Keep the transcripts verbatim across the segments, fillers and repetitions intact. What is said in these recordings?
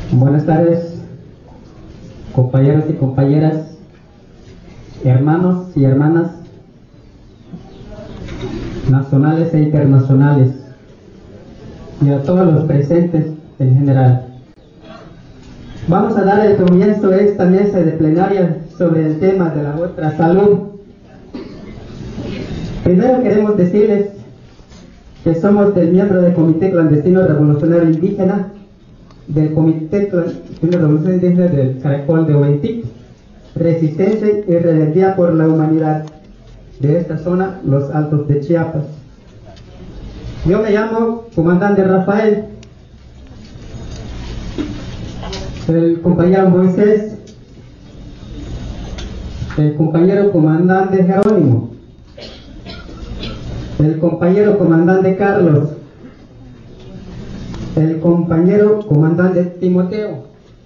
Buenas tardes, compañeros y compañeras, hermanos y hermanas, nacionales e internacionales, y a todos los presentes en general. Vamos a dar el comienzo a esta mesa de plenaria sobre el tema de la otra salud. Primero queremos decirles que somos del miembro del Comité Clandestino Revolucionario Indígena, del Comité Clandestino Revolucionario Indígena del Caracol de Oventic, Resistencia y Rebeldía por la Humanidad, de esta zona, los Altos de Chiapas. Yo me llamo Comandante Rafael. El compañero Moisés, el compañero comandante Jerónimo, el compañero comandante Carlos, el compañero comandante Timoteo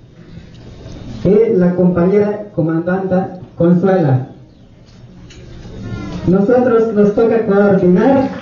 y la compañera comandante Consuela. Nosotros nos toca coordinar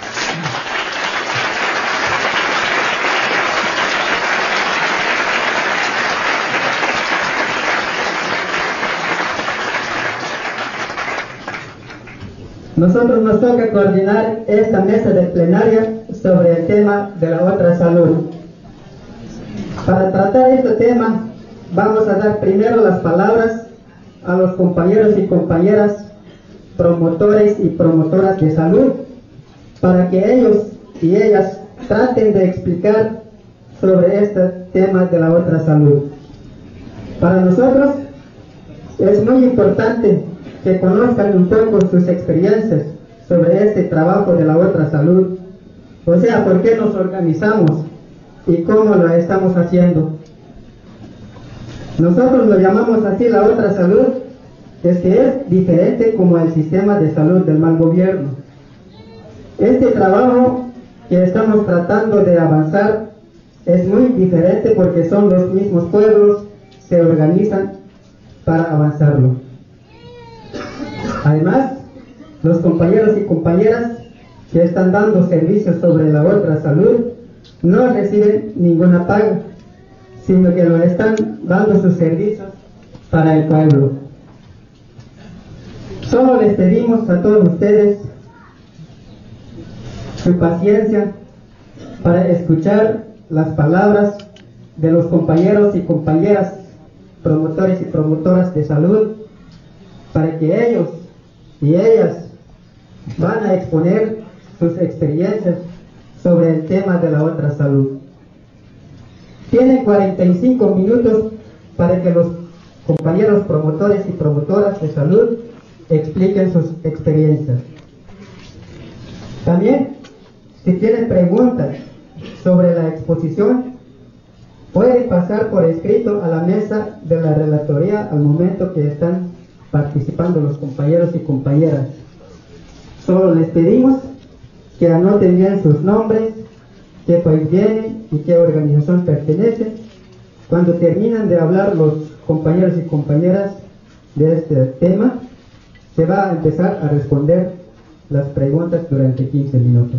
Nosotros nos toca coordinar esta mesa de plenaria sobre el tema de la otra salud. Para tratar este tema, vamos a dar primero las palabras a los compañeros y compañeras promotores y promotoras de salud, para que ellos y ellas traten de explicar sobre este tema de la otra salud. Para nosotros es muy importante que conozcan un poco sus experiencias sobre este trabajo de la otra salud, o sea, por qué nos organizamos y cómo lo estamos haciendo. Nosotros lo llamamos así la otra salud, es que es diferente como el sistema de salud del mal gobierno. Este trabajo que estamos tratando de avanzar es muy diferente porque son los mismos pueblos se organizan para avanzarlo. Además, los compañeros y compañeras que están dando servicios sobre la otra salud no reciben ninguna paga, sino que lo están dando sus servicios para el pueblo. Solo les pedimos a todos ustedes su paciencia para escuchar las palabras de los compañeros y compañeras promotores y promotoras de salud, para que ellos y ellas van a exponer sus experiencias sobre el tema de la otra salud. Tienen cuarenta y cinco minutos para que los compañeros promotores y promotoras de salud expliquen sus experiencias. También, si tienen preguntas sobre la exposición, pueden pasar por escrito a la mesa de la relatoría al momento que están participando los compañeros y compañeras. Solo les pedimos que anoten bien sus nombres, qué país vienen y qué organización pertenecen. Cuando terminan de hablar los compañeros y compañeras de este tema, se va a empezar a responder las preguntas durante quince minutos.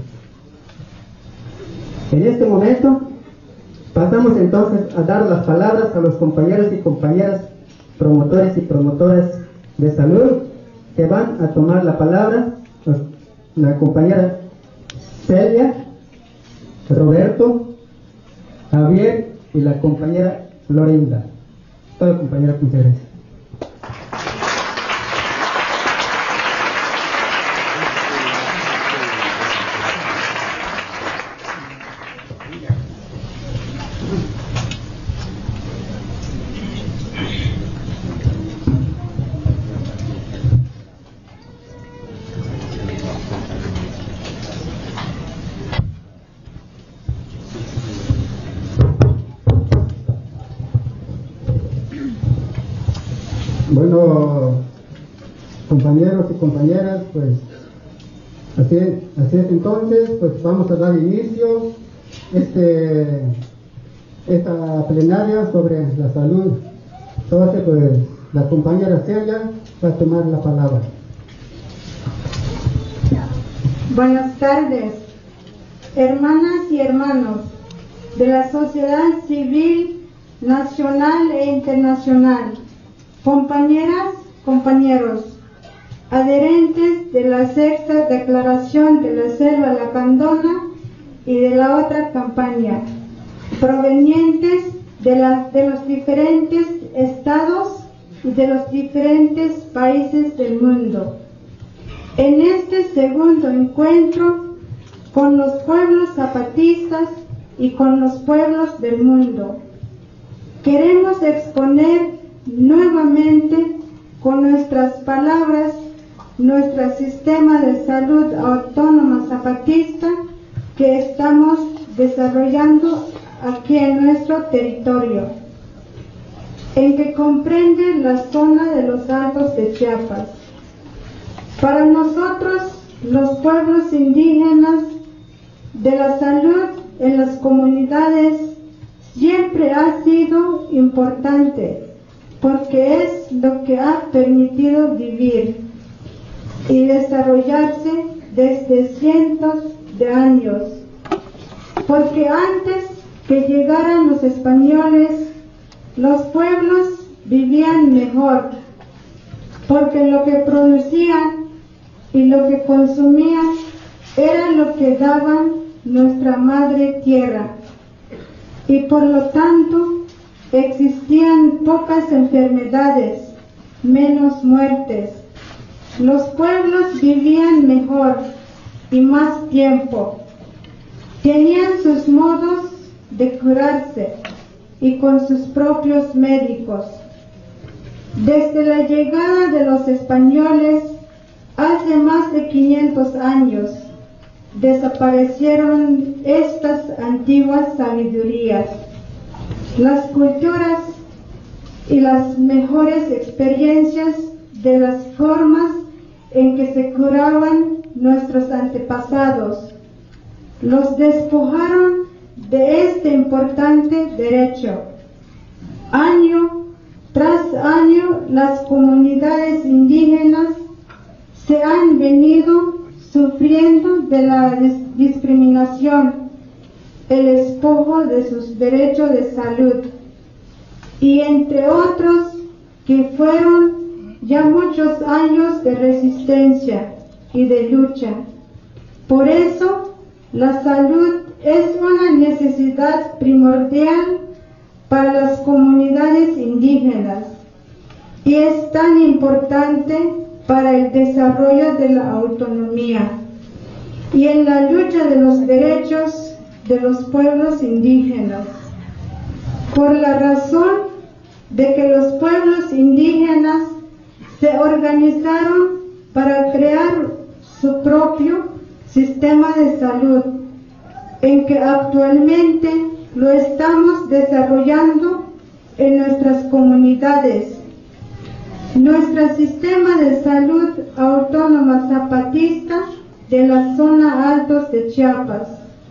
En este momento pasamos entonces a dar las palabras a los compañeros y compañeras promotores y promotoras de salud, que van a tomar la palabra la compañera Celia, Roberto, Javier y la compañera Florinda. Toda compañera, muchas gracias. Bueno, compañeros y compañeras, pues así, así es entonces, pues vamos a dar inicio este, esta plenaria sobre la salud. Entonces, pues la compañera Celia va a tomar la palabra. Buenas tardes, hermanas y hermanos de la sociedad civil nacional e internacional, compañeras, compañeros, adherentes de la sexta declaración de la Selva Lacandona y de la otra campaña, provenientes de, la, de los diferentes estados y de los diferentes países del mundo. En este segundo encuentro con los pueblos zapatistas y con los pueblos del mundo, queremos exponer nuevamente con nuestras palabras nuestro sistema de salud autónoma zapatista que estamos desarrollando aquí en nuestro territorio, en que comprende la zona de los Altos de Chiapas. Para nosotros, los pueblos indígenas, de la salud en las comunidades siempre ha sido importante, porque es lo que ha permitido vivir y desarrollarse desde cientos de años, porque antes que llegaran los españoles, los pueblos vivían mejor, porque lo que producían y lo que consumían era lo que daban nuestra madre tierra, y por lo tanto existían pocas enfermedades, menos muertes. Los pueblos vivían mejor y más tiempo, tenían sus modos de curarse y con sus propios médicos. Desde la llegada de los españoles, hace más de quinientos años, desaparecieron estas antiguas sabidurías, las culturas y las mejores experiencias de las formas en que se curaban nuestros antepasados. Los despojaron de este importante derecho. Año tras año, las comunidades indígenas se han venido sufriendo de la discriminación, el despojo de sus derechos de salud, y entre otros que fueron ya muchos años de resistencia y de lucha. Por eso, la salud es una necesidad primordial para las comunidades indígenas y es tan importante para el desarrollo de la autonomía y en la lucha de los derechos de los pueblos indígenas. Por la razón de que los pueblos indígenas se organizaron para crear su propio sistema de salud, en que actualmente lo estamos desarrollando en nuestras comunidades. Nuestro sistema de salud autónoma zapatista de la zona Altos de Chiapas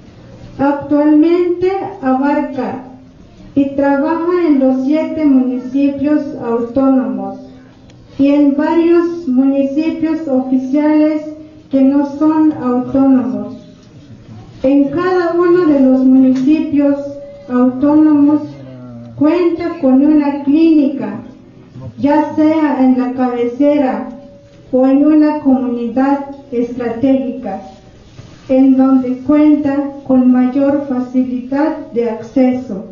actualmente abarca y trabaja en los siete municipios autónomos y en varios municipios oficiales que no son autónomos. En cada uno de los municipios autónomos cuenta con una clínica, ya sea en la cabecera o en una comunidad estratégica, en donde cuenta con mayor facilidad de acceso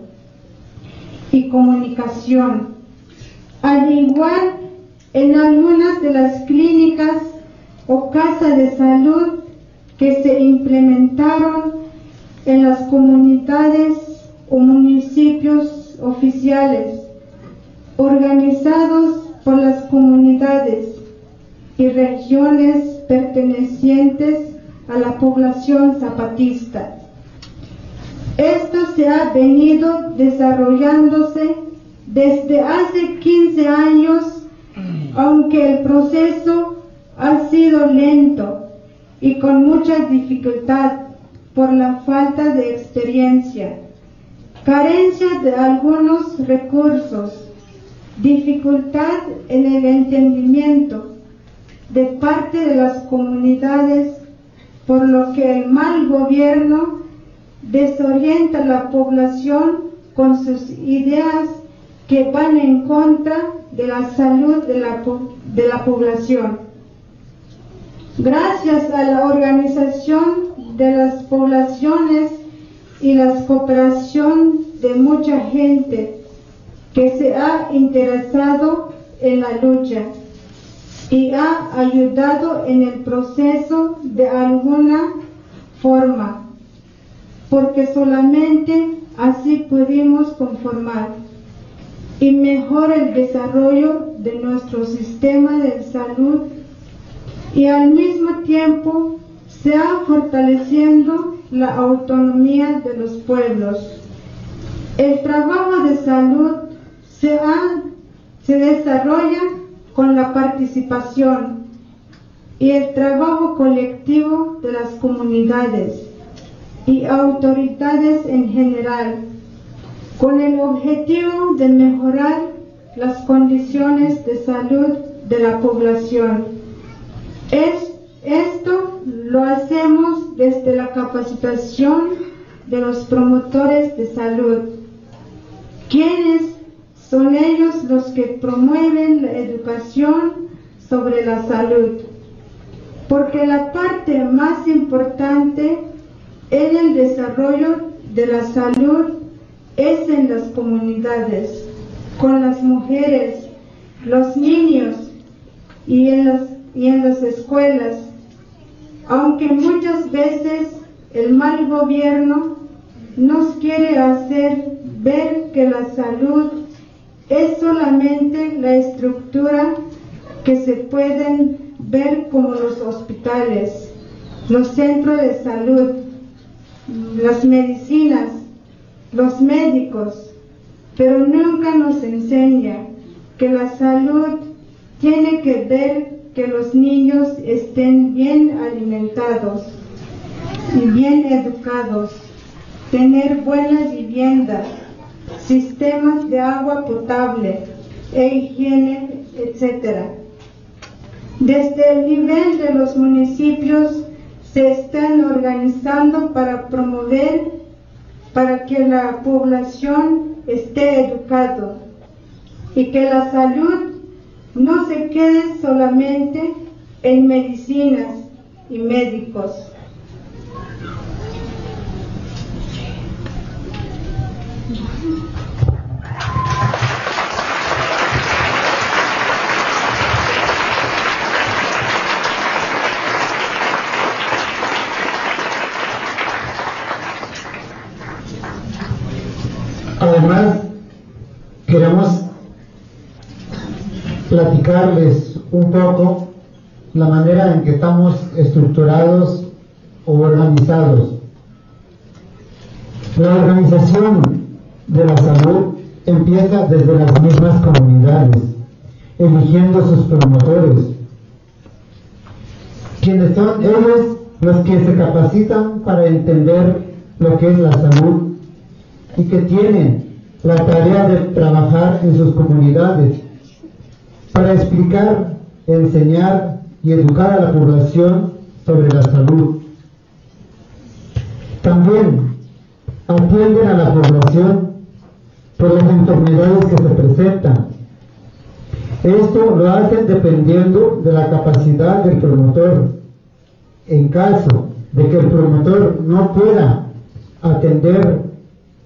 y comunicación. Al igual, en algunas de las clínicas o casas de salud que se implementaron en las comunidades o municipios oficiales, organizados por las comunidades y regiones pertenecientes a la población zapatista. Esto se ha venido desarrollándose desde hace quince años, aunque el proceso ha sido lento y con mucha dificultad por la falta de experiencia, carencia de algunos recursos, dificultad en el entendimiento de parte de las comunidades, por lo que el mal gobierno desorienta a la población con sus ideas que van en contra de la salud de la, de la población. Gracias a la organización de las poblaciones y la cooperación de mucha gente que se ha interesado en la lucha y ha ayudado en el proceso de alguna forma, porque solamente así pudimos conformar y mejorar el desarrollo de nuestro sistema de salud, y al mismo tiempo se ha fortaleciendo la autonomía de los pueblos. El trabajo de salud se, ha, se desarrolla con la participación y el trabajo colectivo de las comunidades y autoridades en general, con el objetivo de mejorar las condiciones de salud de la población. Es, esto lo hacemos desde la capacitación de los promotores de salud, quienes son ellos los que promueven la educación sobre la salud, porque la parte más importante en el desarrollo de la salud es en las comunidades, con las mujeres, los niños y en las, y en las escuelas, aunque muchas veces el mal gobierno nos quiere hacer ver que la salud es solamente la estructura que se pueden ver como los hospitales, los centros de salud, las medicinas, los médicos, pero nunca nos enseña que la salud tiene que ver que los niños estén bien alimentados y bien educados, tener buenas viviendas, sistemas de agua potable e higiene, etcétera. Desde el nivel de los municipios se están organizando para promover, para que la población esté educada y que la salud no se quede solamente en medicinas y médicos. Además, queremos platicarles un poco la manera en que estamos estructurados o organizados. La organización de la salud empieza desde las mismas comunidades, eligiendo sus promotores, quienes son ellos los que se capacitan para entender lo que es la salud y que tienen la tarea de trabajar en sus comunidades para explicar, enseñar y educar a la población sobre la salud. También atienden a la población por las enfermedades que se presentan. Esto lo hacen dependiendo de la capacidad del promotor. En caso de que el promotor no pueda atender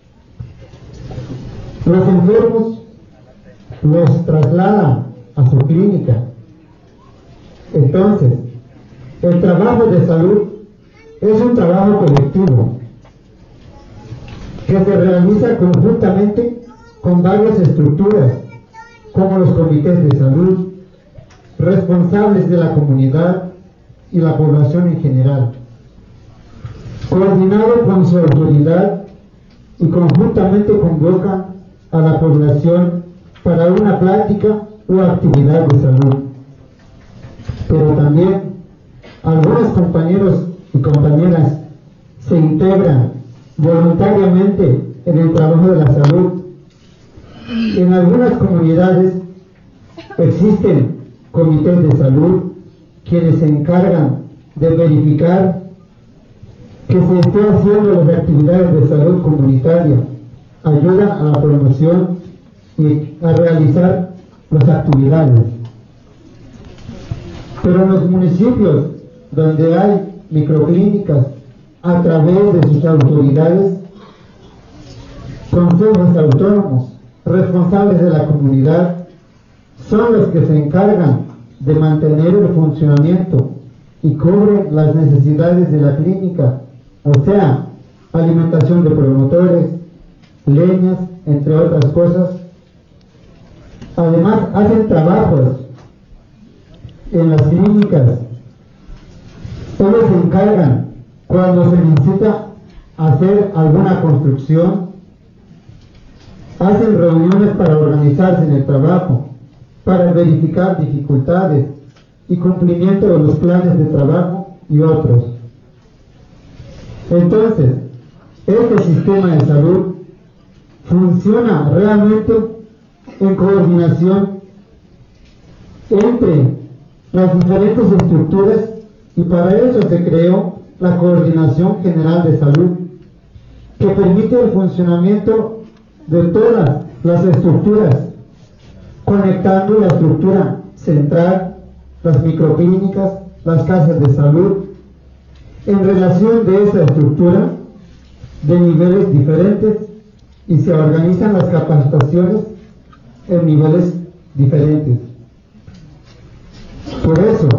los enfermos, los traslada a su clínica. Entonces, el trabajo de salud es un trabajo colectivo que se realiza conjuntamente con varias estructuras, como los comités de salud, responsables de la comunidad y la población en general, coordinado con su autoridad, y conjuntamente convocan a la población para una plática o actividad de salud. Pero también algunos compañeros y compañeras se integran voluntariamente en el trabajo de la salud. En algunas comunidades existen comités de salud quienes se encargan de verificar que se esté haciendo las actividades de salud comunitaria ayudan a la promoción y a realizar las actividades. Pero en los municipios donde hay microclínicas, a través de sus autoridades, consejos autónomos, responsables de la comunidad, son los que se encargan de mantener el funcionamiento y cubren las necesidades de la clínica, o sea, alimentación de promotores, leñas, entre otras cosas. Además, hacen trabajos en las clínicas. Ellos se encargan cuando se necesita hacer alguna construcción, hacen reuniones para organizarse en el trabajo, para verificar dificultades y cumplimiento de los planes de trabajo y otros. Entonces, este sistema de salud funciona realmente en coordinación entre las diferentes estructuras, y para eso se creó la Coordinación General de Salud, que permite el funcionamiento de todas las estructuras, conectando la estructura central, las microclínicas, las casas de salud, en relación de esa estructura de niveles diferentes, y se organizan las capacitaciones en niveles diferentes. Por eso,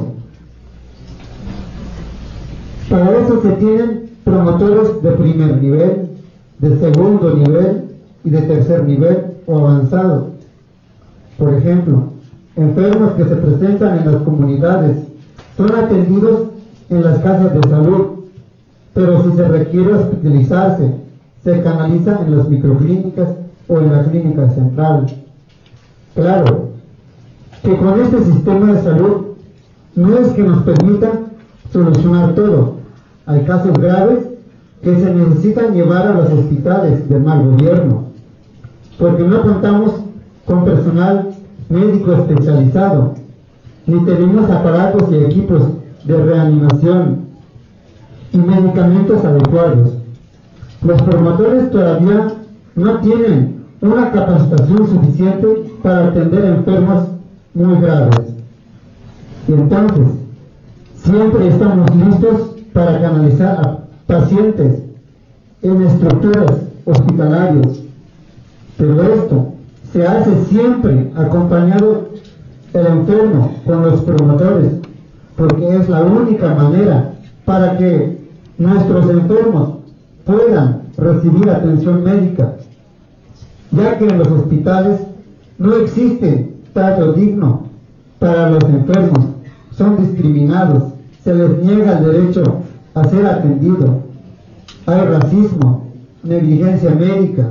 para eso se tienen promotores de primer nivel, de segundo nivel y de tercer nivel o avanzado. Por ejemplo, enfermos que se presentan en las comunidades son atendidos en las casas de salud, pero si se requiere hospitalizarse, se canaliza en las microclínicas o en la clínica central. Claro, que con este sistema de salud no es que nos permita solucionar todo. Hay casos graves que se necesitan llevar a los hospitales de mal gobierno, porque no contamos con personal médico especializado, ni tenemos aparatos y equipos de reanimación y medicamentos adecuados. Los promotores todavía no tienen una capacitación suficiente para atender enfermos muy graves. Y entonces, siempre estamos listos para canalizar a pacientes en estructuras hospitalarias, pero esto se hace siempre acompañado el enfermo con los promotores, porque es la única manera para que nuestros enfermos puedan recibir atención médica, ya que en los hospitales no existe trato digno para los enfermos, son discriminados, se les niega el derecho a ser atendido, hay racismo, negligencia médica.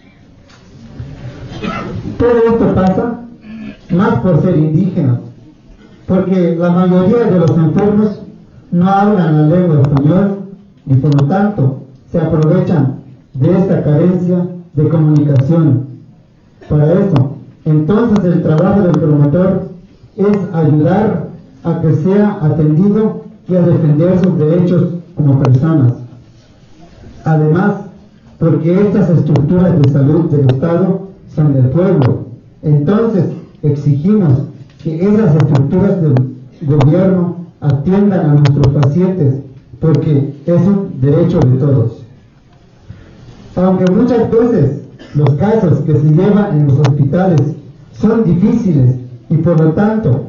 Todo esto pasa más por ser indígenas, porque la mayoría de los enfermos no hablan la lengua española y por lo tanto se aprovechan de esta carencia de comunicación. Para eso, entonces el trabajo del promotor es ayudar a que sea atendido y a defender sus derechos como personas. Además, porque estas estructuras de salud del Estado son del pueblo, entonces exigimos que esas estructuras del gobierno atiendan a nuestros pacientes, porque es un derecho de todos. Aunque muchas veces los casos que se llevan en los hospitales son difíciles y por lo tanto,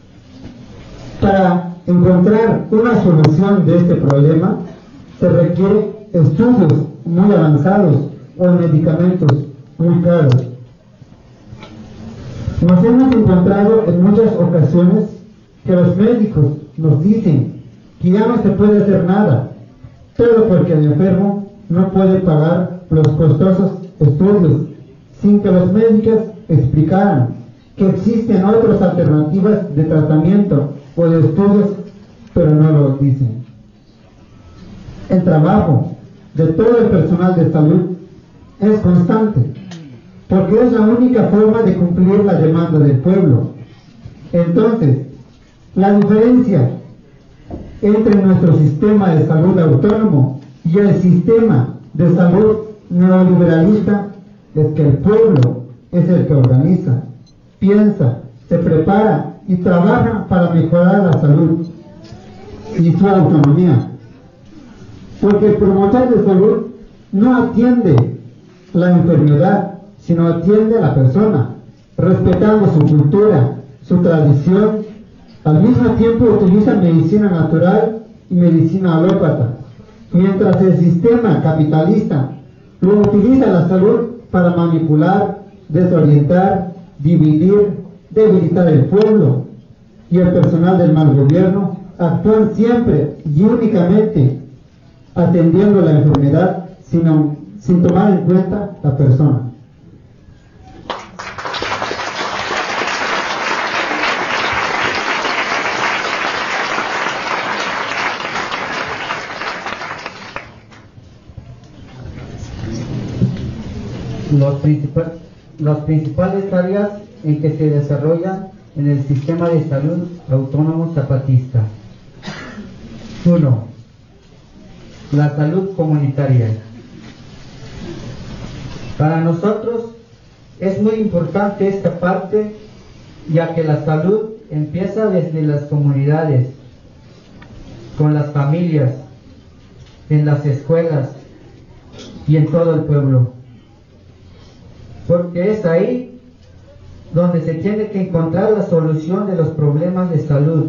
para encontrar una solución de este problema se requiere estudios muy avanzados o medicamentos muy caros. Nos hemos encontrado en muchas ocasiones que los médicos nos dicen que ya no se puede hacer nada, todo porque el enfermo no puede pagar los costosos estudios, sin que los médicos explicaran que existen otras alternativas de tratamiento o de estudios, pero no lo dicen. El trabajo de todo el personal de salud es constante, porque es la única forma de cumplir la demanda del pueblo. Entonces, la diferencia entre nuestro sistema de salud autónomo y el sistema de salud neoliberalista es que el pueblo es el que organiza, piensa, se prepara y trabaja para mejorar la salud y su autonomía. Porque el promotor de salud no atiende la enfermedad, sino atiende a la persona, respetando su cultura, su tradición. Al mismo tiempo utiliza medicina natural y medicina alópata, mientras el sistema capitalista lo utiliza la salud para manipular, desorientar, dividir, debilitar el pueblo, y el personal del mal gobierno actúan siempre y únicamente atendiendo la enfermedad, sino, sin tomar en cuenta la persona. Los, principal, las principales áreas en que se desarrollan en el sistema de salud autónomo zapatista. uno. La salud comunitaria. Para nosotros es muy importante esta parte, ya que la salud empieza desde las comunidades, con las familias, en las escuelas y en todo el pueblo. Porque es ahí donde se tiene que encontrar la solución de los problemas de salud.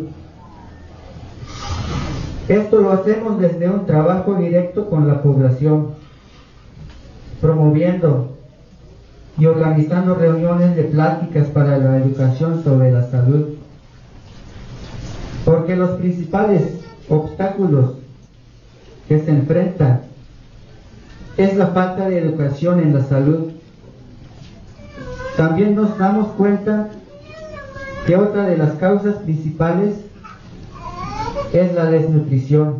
Esto lo hacemos desde un trabajo directo con la población, promoviendo y organizando reuniones de pláticas para la educación sobre la salud. Porque los principales obstáculos que se enfrentan es la falta de educación en la salud. También nos damos cuenta que otra de las causas principales es la desnutrición,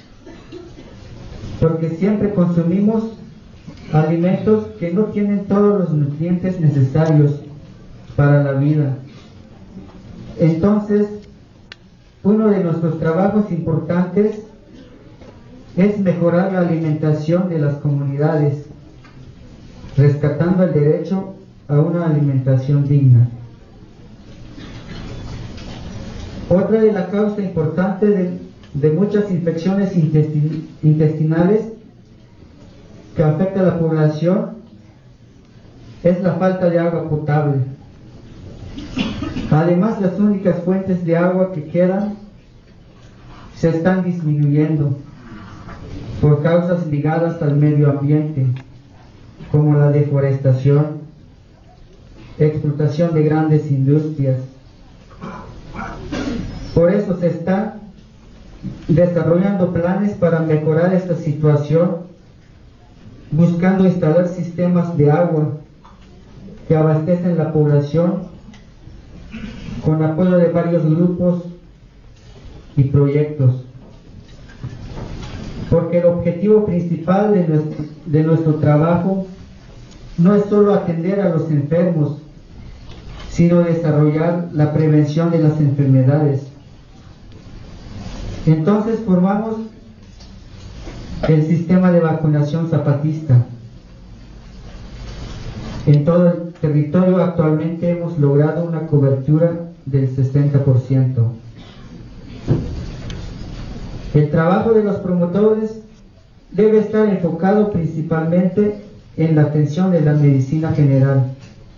porque siempre consumimos alimentos que no tienen todos los nutrientes necesarios para la vida. Entonces, uno de nuestros trabajos importantes es mejorar la alimentación de las comunidades, rescatando el derecho a una alimentación digna. Otra de las causas importantes de, de muchas infecciones intestin, intestinales que afecta a la población es la falta de agua potable. Además, las únicas fuentes de agua que quedan se están disminuyendo por causas ligadas al medio ambiente, como la deforestación, explotación de grandes industrias. Por eso se está desarrollando planes para mejorar esta situación, buscando instalar sistemas de agua que abastecen la población con apoyo de varios grupos y proyectos. Porque el objetivo principal de nuestro, de nuestro trabajo no es solo atender a los enfermos, sino desarrollar la prevención de las enfermedades. Entonces formamos el sistema de vacunación zapatista. En todo el territorio actualmente hemos logrado una cobertura del sesenta por ciento. El trabajo de los promotores debe estar enfocado principalmente en la atención de la medicina general,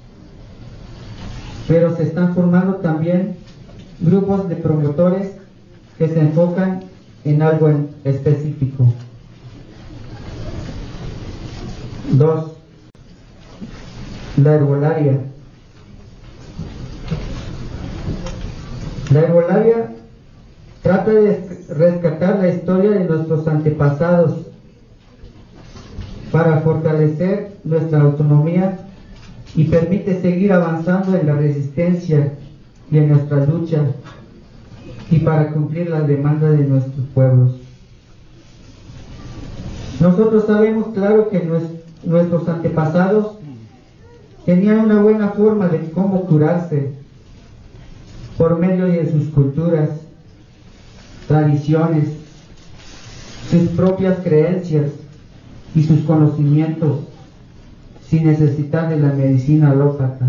pero se están formando también grupos de promotores que se enfocan en algo en específico. Dos, la herbolaria. La herbolaria trata de rescatar la historia de nuestros antepasados para fortalecer nuestra autonomía y permite seguir avanzando en la resistencia y en nuestra lucha y para cumplir las demandas de nuestros pueblos. Nosotros sabemos claro que nuestros antepasados tenían una buena forma de cómo curarse por medio de sus culturas, tradiciones, sus propias creencias y sus conocimientos. sin necesitar de la medicina alópata.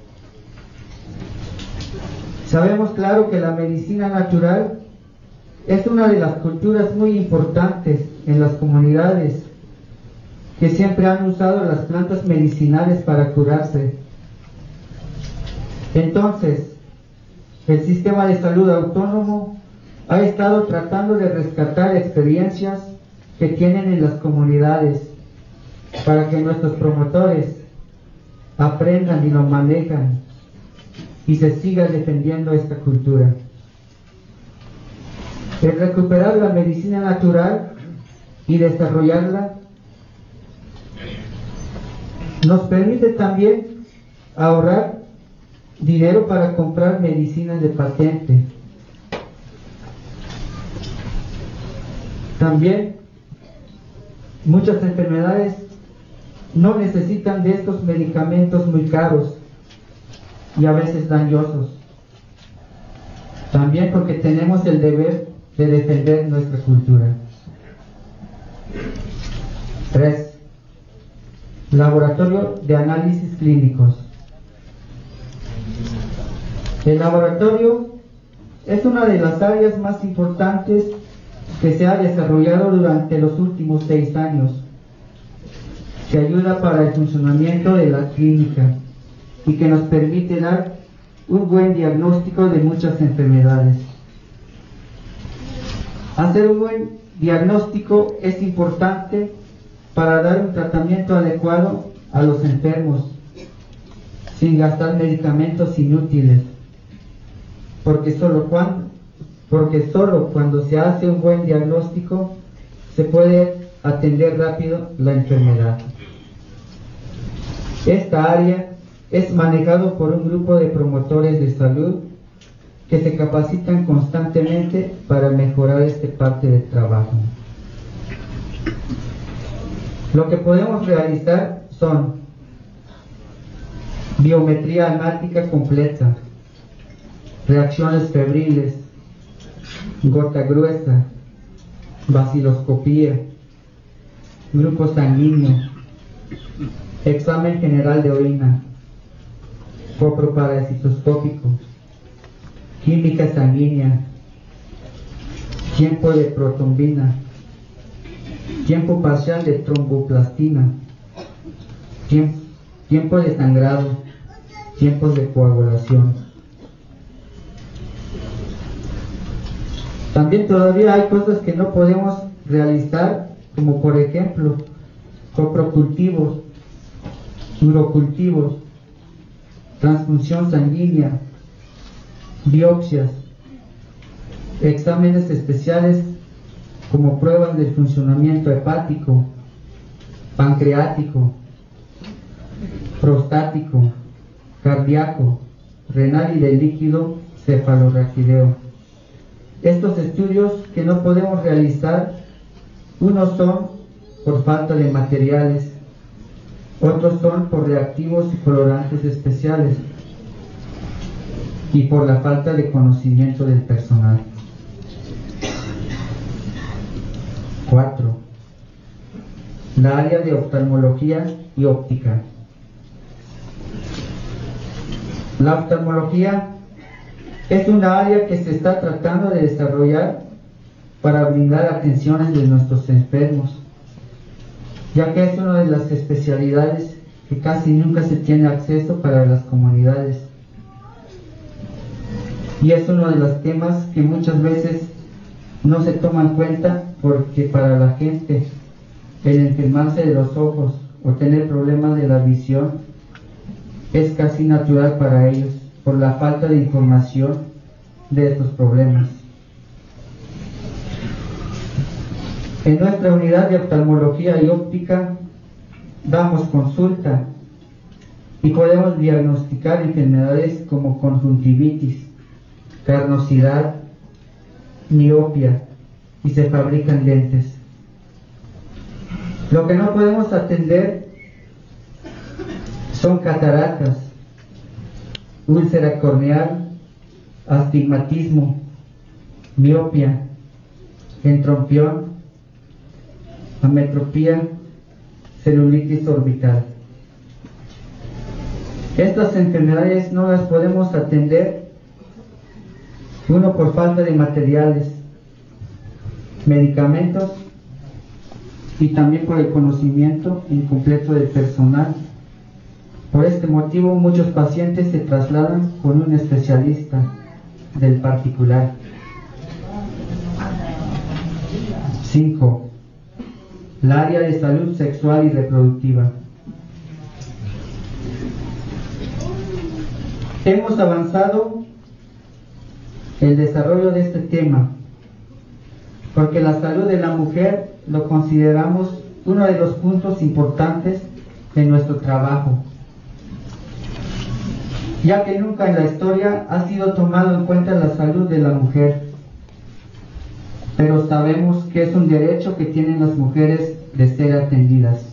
Sabemos claro que la medicina natural es una de las culturas muy importantes en las comunidades que siempre han usado las plantas medicinales para curarse. Entonces, el sistema de salud autónomo ha estado tratando de rescatar experiencias que tienen en las comunidades para que nuestros promotores aprendan y lo manejan y se siga defendiendo esta cultura. El recuperar la medicina natural y desarrollarla nos permite también ahorrar dinero para comprar medicinas de patente. También muchas enfermedades no necesitan de estos medicamentos muy caros y a veces dañosos. También porque tenemos el deber de defender nuestra cultura. tres. Laboratorio de análisis clínicos. El laboratorio es una de las áreas más importantes que se ha desarrollado durante los últimos seis años, que ayuda para el funcionamiento de la clínica y que nos permite dar un buen diagnóstico de muchas enfermedades. Hacer un buen diagnóstico es importante para dar un tratamiento adecuado a los enfermos, sin gastar medicamentos inútiles, porque solo cuando, porque solo cuando se hace un buen diagnóstico se puede atender rápido la enfermedad. Esta área es manejado por un grupo de promotores de salud que se capacitan constantemente para mejorar esta parte del trabajo. Lo que podemos realizar son biometría hemática completa, reacciones febriles, gota gruesa, vaciloscopía, grupo sanguíneo, examen general de orina, coproparasitoscópico, química sanguínea, tiempo de protrombina, tiempo parcial de tromboplastina, tiempo, tiempo de sangrado, tiempos de coagulación. También todavía hay cosas que no podemos realizar, como por ejemplo coprocultivos, urocultivos, transfusión sanguínea, biopsias, exámenes especiales como pruebas del funcionamiento hepático, pancreático, prostático, cardíaco, renal y del líquido cefalorraquídeo. Estos estudios que no podemos realizar, unos son por falta de materiales, otros son por reactivos y colorantes especiales y por la falta de conocimiento del personal. cuatro. La área de oftalmología y óptica. La oftalmología es una área que se está tratando de desarrollar para brindar atenciones de nuestros enfermos, ya que es una de las especialidades que casi nunca se tiene acceso para las comunidades. Y es uno de los temas que muchas veces no se toma en cuenta, porque para la gente el enfermarse de los ojos o tener problemas de la visión es casi natural para ellos, por la falta de información de estos problemas. En nuestra unidad de oftalmología y óptica damos consulta y podemos diagnosticar enfermedades como conjuntivitis, carnosidad, miopia, y se fabrican lentes. Lo que no podemos atender son cataratas, úlcera corneal, astigmatismo, miopia, entrompión, ametropía, celulitis orbital. Estas enfermedades no las podemos atender, uno por falta de materiales, medicamentos y también por el conocimiento incompleto del personal. Por este motivo muchos pacientes se trasladan con un especialista del particular. cinco. La área de salud sexual y reproductiva. Hemos avanzado el desarrollo de este tema porque la salud de la mujer lo consideramos uno de los puntos importantes de nuestro trabajo, ya que nunca en la historia ha sido tomado en cuenta la salud de la mujer, pero sabemos que es un derecho que tienen las mujeres de ser atendidas.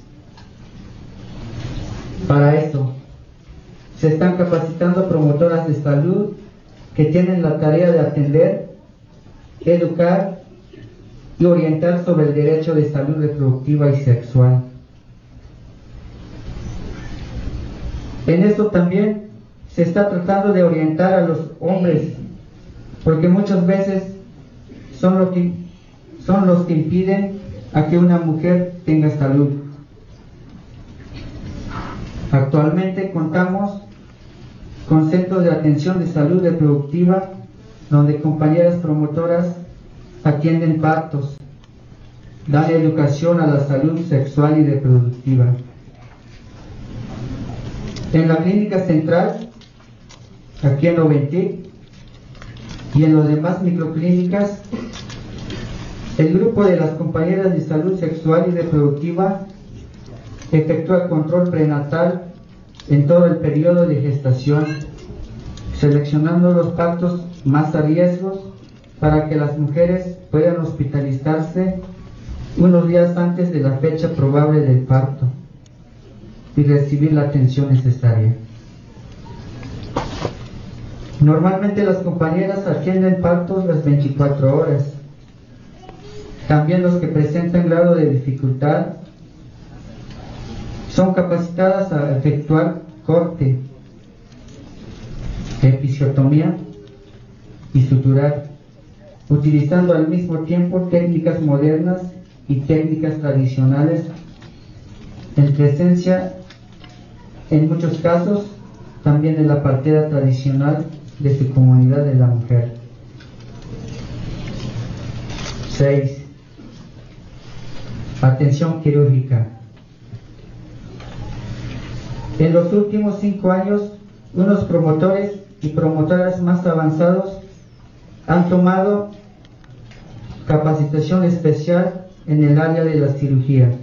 Para eso se están capacitando promotoras de salud que tienen la tarea de atender, educar y orientar sobre el derecho de salud reproductiva y sexual. En esto también se está tratando de orientar a los hombres, porque muchas veces son, lo que, son los que impiden a que una mujer tenga salud. Actualmente contamos con centros de atención de salud reproductiva donde compañeras promotoras atienden partos, dan educación a la salud sexual y reproductiva. En la clínica central, aquí en Oventic, y en las demás microclínicas, el grupo de las compañeras de salud sexual y reproductiva efectúa control prenatal en todo el periodo de gestación, seleccionando los partos más a riesgo para que las mujeres puedan hospitalizarse unos días antes de la fecha probable del parto y recibir la atención necesaria. Normalmente las compañeras atienden partos las veinticuatro horas. También los que presentan grado de dificultad son capacitadas a efectuar corte, episiotomía y suturar, utilizando al mismo tiempo técnicas modernas y técnicas tradicionales, en presencia, en muchos casos, también de la partera tradicional de su comunidad de la mujer. seis. Atención quirúrgica. En los últimos cinco años, unos promotores y promotoras más avanzados han tomado capacitación especial en el área de la cirugía.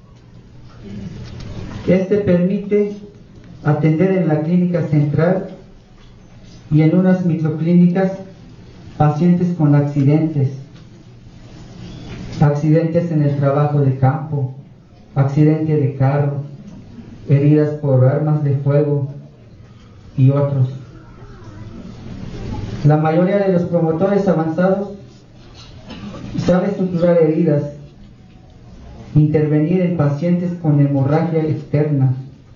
Este permite atender en la clínica central y en unas microclínicas pacientes con accidentes, accidentes en el trabajo de campo, accidente de carro, heridas por armas de fuego y otros. La mayoría de los promotores avanzados sabe suturar heridas, intervenir en pacientes con hemorragia externa,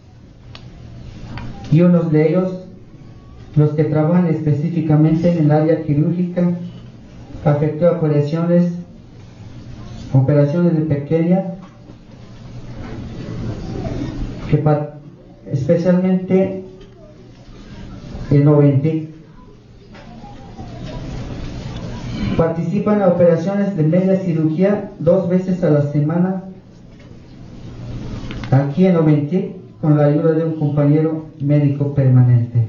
y unos de ellos, los que trabajan específicamente en el área quirúrgica, efectúan operaciones, operaciones de pequeña, que especialmente en Oventic. Participan en operaciones de media cirugía dos veces a la semana aquí en Oventic con la ayuda de un compañero médico permanente.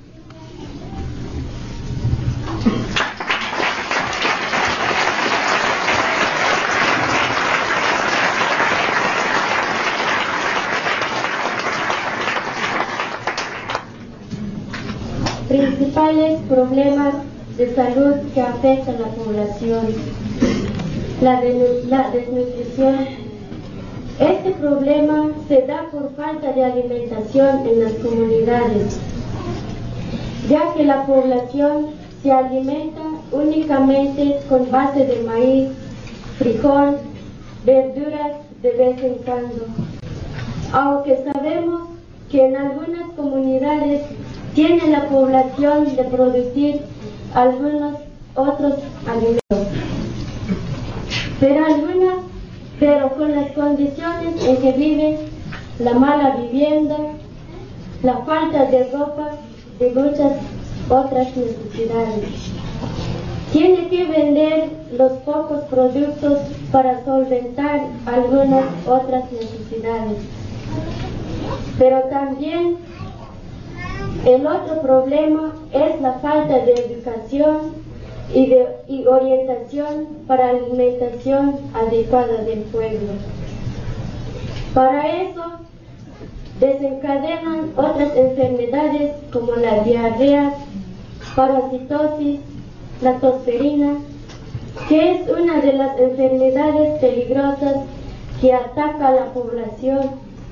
Principales problemas de salud que afectan a la población. La, de, la desnutrición. Este problema se da por falta de alimentación en las comunidades, ya que la población se alimenta únicamente con base de maíz, frijol, verduras de vez en cuando. Aunque sabemos que en algunas comunidades tiene la población de producir algunos otros alimentos, pero algunas, pero con las condiciones en que viven, la mala vivienda, la falta de ropa y muchas otras necesidades. Tiene que vender los pocos productos para solventar algunas otras necesidades. Pero también el otro problema es la falta de educación y, de, y orientación para alimentación adecuada del pueblo. Para eso desencadenan otras enfermedades como la diarrea, parasitosis, la tosferina, que es una de las enfermedades peligrosas que ataca a la población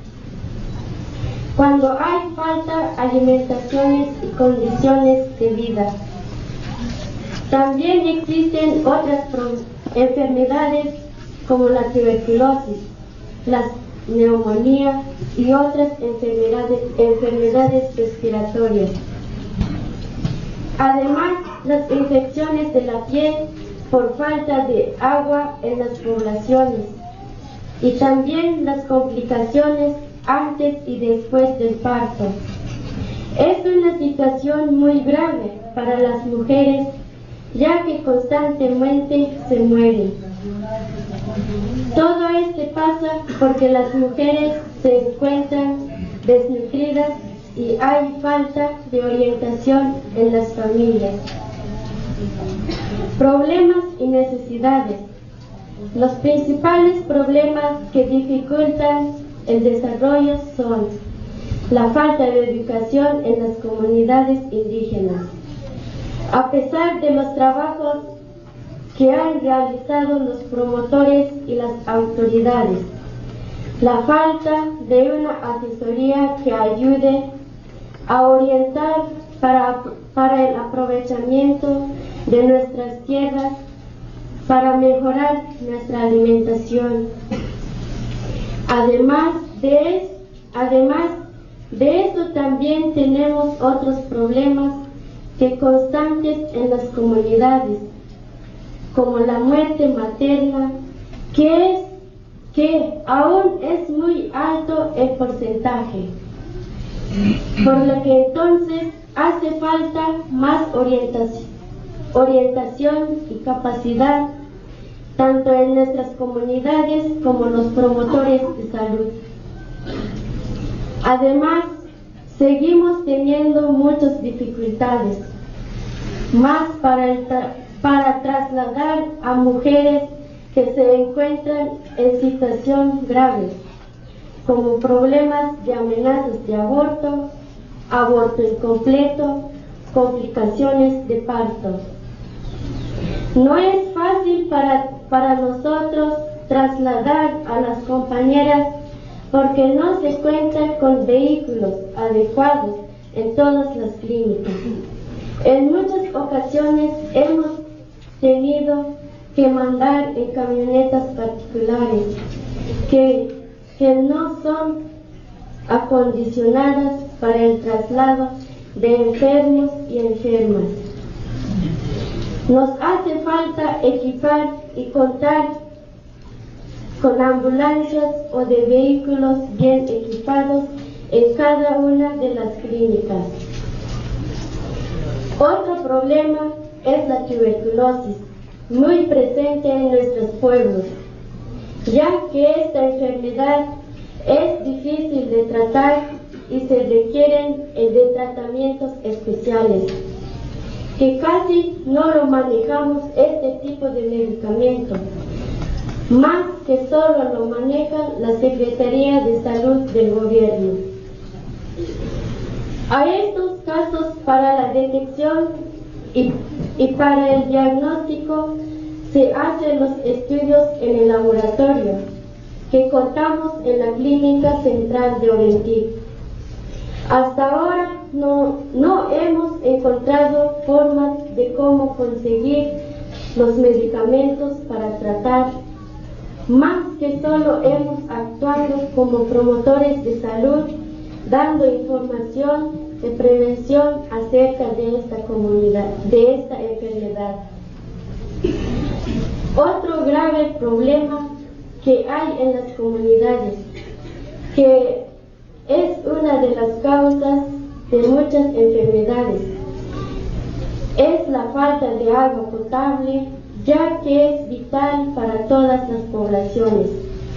cuando hay falta de alimentaciones y condiciones de vida. También existen otras enfermedades como la tuberculosis, la neumonía y otras enfermedades, enfermedades respiratorias. Además, las infecciones de la piel por falta de agua en las poblaciones y también las complicaciones antes y después del parto. Es una situación muy grave para las mujeres, ya que constantemente se mueren. Todo esto pasa porque las mujeres se encuentran desnutridas y hay falta de orientación en las familias. Problemas y necesidades. Los principales problemas que dificultan el desarrollo son la falta de educación en las comunidades indígenas. A pesar de los trabajos que han realizado los promotores y las autoridades, la falta de una asesoría que ayude a orientar para, para el aprovechamiento de nuestras tierras para mejorar nuestra alimentación. Además de, además de eso, también tenemos otros problemas que constantes en las comunidades, como la muerte materna, que, es, que aún es muy alto el porcentaje, por lo que entonces hace falta más orientación, orientación y capacidad tanto en nuestras comunidades como los promotores de salud. Además, seguimos teniendo muchas dificultades, más para, el tra para trasladar a mujeres que se encuentran en situación grave, como problemas de amenazas de aborto, aborto incompleto, complicaciones de parto. No es fácil para, para nosotros trasladar a las compañeras porque no se cuenta con vehículos adecuados en todas las clínicas. En muchas ocasiones hemos tenido que mandar en camionetas particulares que, que no son acondicionadas para el traslado de enfermos y enfermas. Nos hace falta equipar y contar con ambulancias o de vehículos bien equipados en cada una de las clínicas. Otro problema es la tuberculosis, muy presente en nuestros pueblos, ya que esta enfermedad es difícil de tratar y se requieren de tratamientos especiales, que casi no lo manejamos este tipo de medicamento, más que solo lo maneja la Secretaría de Salud del gobierno. A estos casos, para la detección y, y para el diagnóstico se hacen los estudios en el laboratorio que contamos en la Clínica Central de Oventic. Hasta ahora no, no hemos encontrado formas de cómo conseguir los medicamentos para tratar, más que solo hemos actuado como promotores de salud dando información de prevención acerca de esta comunidad, de esta enfermedad. Otro grave problema que hay en las comunidades, que es una de las causas de muchas enfermedades, es la falta de agua potable, ya que es vital para todas las poblaciones.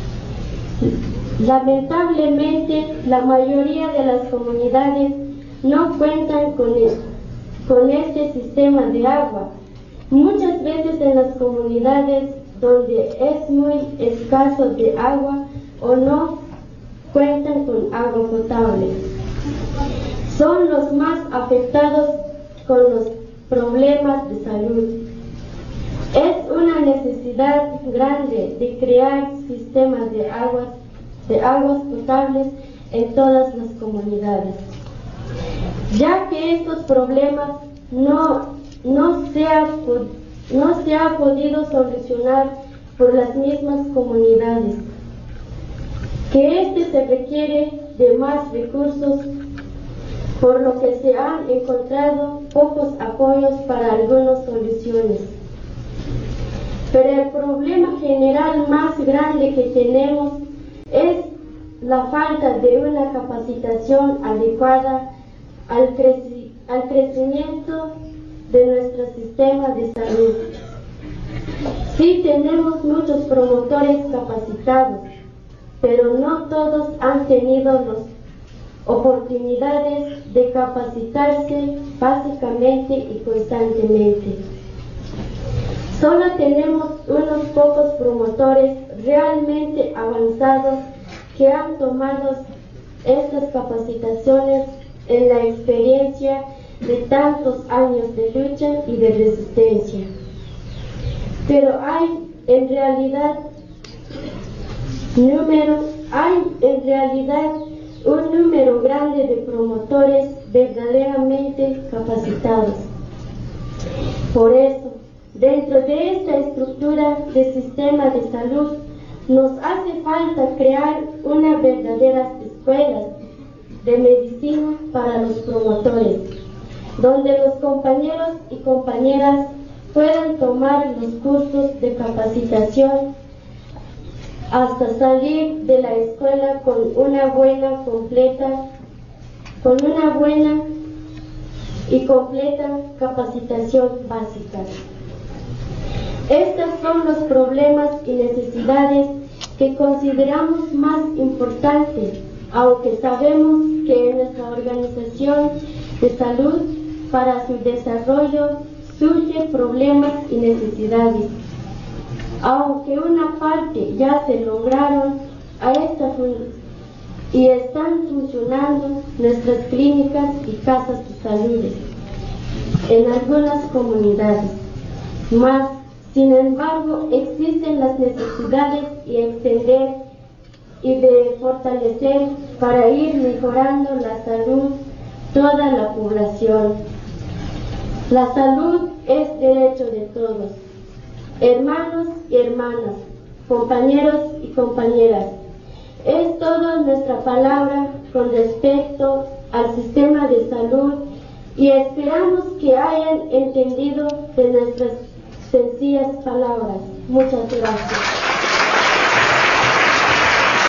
Lamentablemente, la mayoría de las comunidades no cuentan con, el, con este sistema de agua. Muchas veces en las comunidades donde es muy escaso de agua o no cuentan con agua potable, son los más afectados con los problemas de salud. Es una necesidad grande de crear sistemas de aguas, de aguas potables en todas las comunidades, ya que estos problemas no, no, se ha, no se ha podido solucionar por las mismas comunidades, que este se requiere de más recursos, por lo que se han encontrado pocos apoyos para algunas soluciones. Pero el problema general más grande que tenemos es la falta de una capacitación adecuada al, creci al crecimiento de nuestro sistema de salud. Sí tenemos muchos promotores capacitados, pero no todos han tenido las oportunidades de capacitarse básicamente y constantemente. Solo tenemos unos pocos promotores realmente avanzados que han tomado estas capacitaciones en la experiencia de tantos años de lucha y de resistencia. Pero hay en realidad números, hay en realidad un número grande de promotores verdaderamente capacitados. Por eso, dentro de esta estructura de sistema de salud, nos hace falta crear unas verdaderas escuelas de medicina para los promotores, donde los compañeros y compañeras puedan tomar los cursos de capacitación hasta salir de la escuela con una buena completa, con una buena y completa capacitación básica. Estos son los problemas y necesidades que consideramos más importantes, aunque sabemos que en nuestra organización de salud, para su desarrollo, surgen problemas y necesidades. Aunque una parte ya se lograron a esta y están funcionando nuestras clínicas y casas de salud en algunas comunidades, más sin embargo existen las necesidades y extender y de fortalecer para ir mejorando la salud toda la población. La salud es derecho de todos. Hermanos y hermanas, compañeros y compañeras, es toda nuestra palabra con respecto al sistema de salud y esperamos que hayan entendido de nuestras sencillas palabras. Muchas gracias.